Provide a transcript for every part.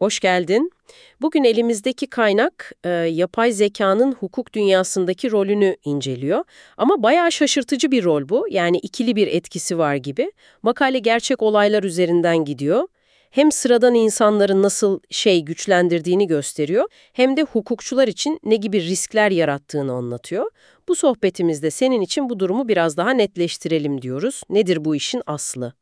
Hoş geldin. Bugün elimizdeki kaynak yapay zekanın hukuk dünyasındaki rolünü inceliyor. Ama bayağı şaşırtıcı bir rol bu. Yani ikili bir etkisi var gibi. Makale gerçek olaylar üzerinden gidiyor. Hem sıradan insanların nasıl güçlendirdiğini gösteriyor, hem de hukukçular için ne gibi riskler yarattığını anlatıyor. Bu sohbetimizde senin için bu durumu biraz daha netleştirelim diyoruz. Nedir bu işin aslı?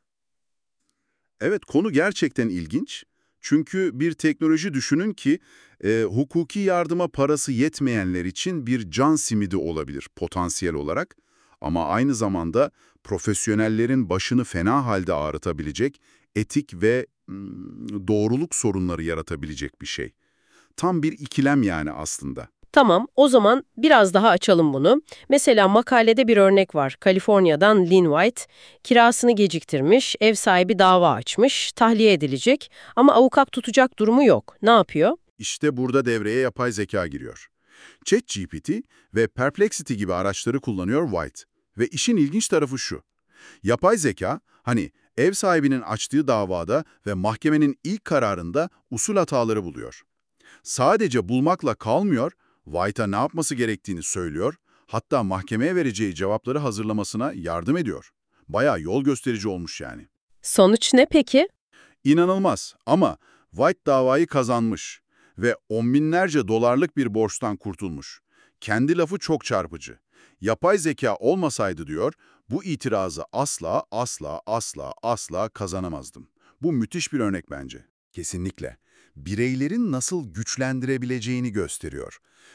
Evet, konu gerçekten ilginç. Çünkü bir teknoloji düşünün ki hukuki yardıma parası yetmeyenler için bir can simidi olabilir potansiyel olarak. Ama aynı zamanda profesyonellerin başını fena halde ağrıtabilecek, etik ve doğruluk sorunları yaratabilecek bir şey. Tam bir ikilem yani aslında. Tamam, o zaman biraz daha açalım bunu. Mesela makalede bir örnek var. Kaliforniya'dan Lynn White kirasını geciktirmiş, ev sahibi dava açmış, tahliye edilecek ama avukat tutacak durumu yok. Ne yapıyor? İşte burada devreye yapay zeka giriyor. ChatGPT ve Perplexity gibi araçları kullanıyor White. Ve işin ilginç tarafı şu. Yapay zeka, hani ev sahibinin açtığı davada ve mahkemenin ilk kararında usul hataları buluyor. Sadece bulmakla kalmıyor, White'a ne yapması gerektiğini söylüyor, hatta mahkemeye vereceği cevapları hazırlamasına yardım ediyor. Bayağı yol gösterici olmuş yani. Sonuç ne peki? İnanılmaz ama White davayı kazanmış ve on binlerce dolarlık bir borçtan kurtulmuş. Kendi lafı çok çarpıcı. Yapay zeka olmasaydı diyor, bu itirazı asla, asla, asla, asla kazanamazdım. Bu müthiş bir örnek bence. Kesinlikle. Bireylerin nasıl güçlendirebileceğini gösteriyor.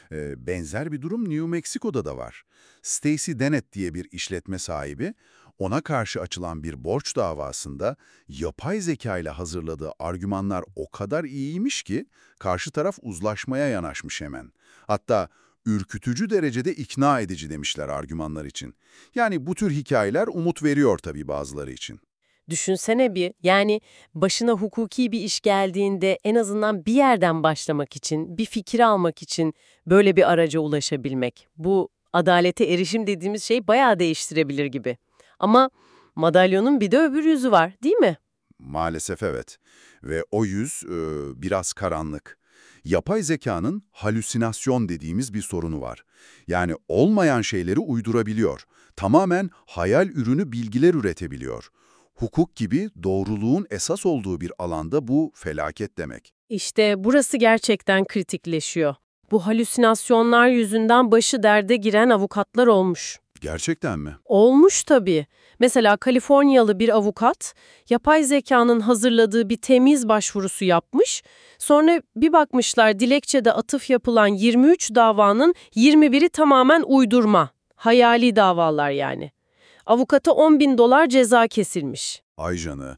Benzer bir durum New Mexico'da da var. Stacy Dennett diye bir işletme sahibi, ona karşı açılan bir borç davasında yapay zeka ile hazırladığı argümanlar o kadar iyiymiş ki karşı taraf uzlaşmaya yanaşmış hemen. Hatta ürkütücü derecede ikna edici demişler argümanlar için. Yani bu tür hikayeler umut veriyor tabii bazıları için. Düşünsene bir, yani başına hukuki bir iş geldiğinde en azından bir yerden başlamak için, bir fikir almak için böyle bir araca ulaşabilmek. Bu adalete erişim dediğimiz şey bayağı değiştirebilir gibi. Ama madalyonun bir de öbür yüzü var, değil mi? Maalesef evet. Ve o yüz biraz karanlık. Yapay zekanın halüsinasyon dediğimiz bir sorunu var. Yani olmayan şeyleri uydurabiliyor. Tamamen hayal ürünü bilgiler üretebiliyor. Hukuk gibi doğruluğun esas olduğu bir alanda bu felaket demek. İşte burası gerçekten kritikleşiyor. Bu halüsinasyonlar yüzünden başı derde giren avukatlar olmuş. Gerçekten mi? Olmuş tabii. Mesela Kaliforniyalı bir avukat, yapay zekanın hazırladığı bir temiz başvurusu yapmış. Sonra bir bakmışlar dilekçede atıf yapılan 23 davanın 21'i tamamen uydurma. Hayali davalar yani. Avukata 10 bin dolar ceza kesilmiş. Ay canı.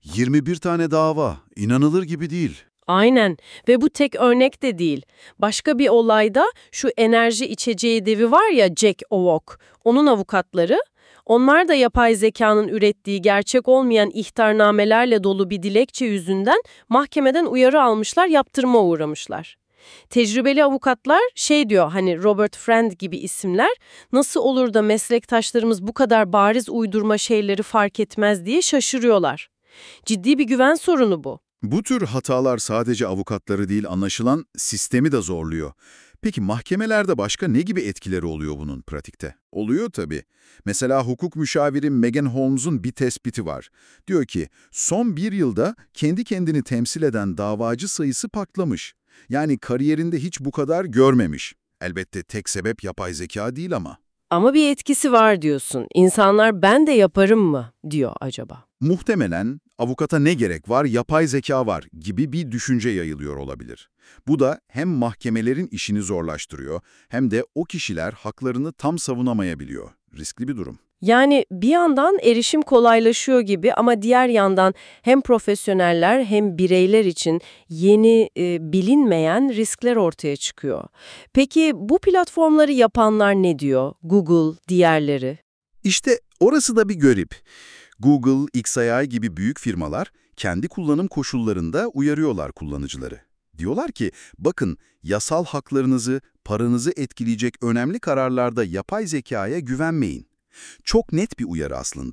21 tane dava. İnanılır gibi değil. Aynen ve bu tek örnek de değil. Başka bir olayda şu enerji içeceği devi var ya Jack Owoc, onun avukatları, onlar da yapay zekanın ürettiği gerçek olmayan ihtarnamelerle dolu bir dilekçe yüzünden mahkemeden uyarı almışlar, yaptırıma uğramışlar. Tecrübeli avukatlar diyor hani Robert Friend gibi isimler nasıl olur da meslektaşlarımız bu kadar bariz uydurma şeyleri fark etmez diye şaşırıyorlar. Ciddi bir güven sorunu bu. Bu tür hatalar sadece avukatları değil, anlaşılan sistemi de zorluyor. Peki mahkemelerde başka ne gibi etkileri oluyor bunun pratikte? Oluyor tabii. Mesela hukuk müşaviri Megan Holmes'un bir tespiti var. Diyor ki, son bir yılda kendi kendini temsil eden davacı sayısı patlamış. Yani kariyerinde hiç bu kadar görmemiş. Elbette tek sebep yapay zeka değil ama. Ama bir etkisi var diyorsun. İnsanlar ben de yaparım mı diyor acaba? Muhtemelen avukata ne gerek var, yapay zeka var gibi bir düşünce yayılıyor olabilir. Bu da hem mahkemelerin işini zorlaştırıyor hem de o kişiler haklarını tam savunamayabiliyor. Riskli bir durum. Yani bir yandan erişim kolaylaşıyor gibi ama diğer yandan hem profesyoneller hem bireyler için yeni bilinmeyen riskler ortaya çıkıyor. Peki bu platformları yapanlar ne diyor? Google, diğerleri? İşte orası da bir garip. Google, XAI gibi büyük firmalar kendi kullanım koşullarında uyarıyorlar kullanıcıları. Diyorlar ki, bakın yasal haklarınızı, paranızı etkileyecek önemli kararlarda yapay zekaya güvenmeyin. Çok net bir uyarı aslında.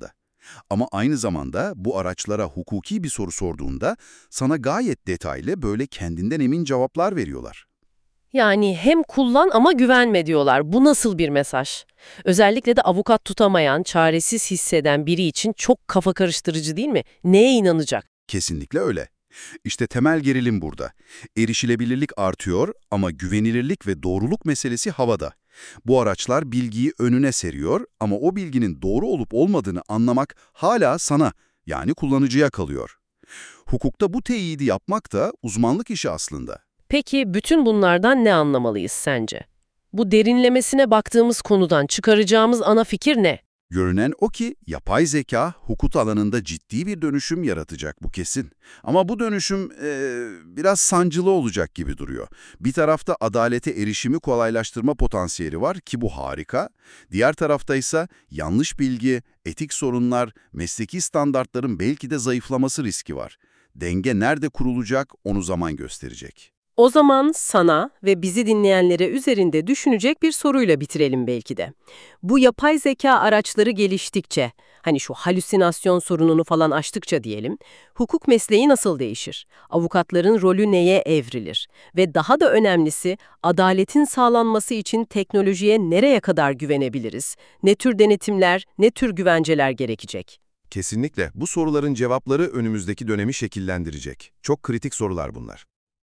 Ama aynı zamanda bu araçlara hukuki bir soru sorduğunda sana gayet detaylı böyle kendinden emin cevaplar veriyorlar. Yani hem kullan ama güvenme diyorlar. Bu nasıl bir mesaj? Özellikle de avukat tutamayan, çaresiz hisseden biri için çok kafa karıştırıcı değil mi? Neye inanacak? Kesinlikle öyle. İşte temel gerilim burada. Erişilebilirlik artıyor ama güvenilirlik ve doğruluk meselesi havada. Bu araçlar bilgiyi önüne seriyor ama o bilginin doğru olup olmadığını anlamak hala sana, yani kullanıcıya kalıyor. Hukukta bu teyidi yapmak da uzmanlık işi aslında. Peki bütün bunlardan ne anlamalıyız sence? Bu derinlemesine baktığımız konudan çıkaracağımız ana fikir ne? Görünen o ki yapay zeka hukuk alanında ciddi bir dönüşüm yaratacak, bu kesin. Ama bu dönüşüm biraz sancılı olacak gibi duruyor. Bir tarafta adalete erişimi kolaylaştırma potansiyeli var ki bu harika. Diğer tarafta ise yanlış bilgi, etik sorunlar, mesleki standartların belki de zayıflaması riski var. Denge nerede kurulacak onu zaman gösterecek. O zaman sana ve bizi dinleyenlere üzerinde düşünecek bir soruyla bitirelim belki de. Bu yapay zeka araçları geliştikçe, hani şu halüsinasyon sorununu falan aştıkça diyelim, hukuk mesleği nasıl değişir? Avukatların rolü neye evrilir? Ve daha da önemlisi, adaletin sağlanması için teknolojiye nereye kadar güvenebiliriz? Ne tür denetimler, ne tür güvenceler gerekecek? Kesinlikle bu soruların cevapları önümüzdeki dönemi şekillendirecek. Çok kritik sorular bunlar.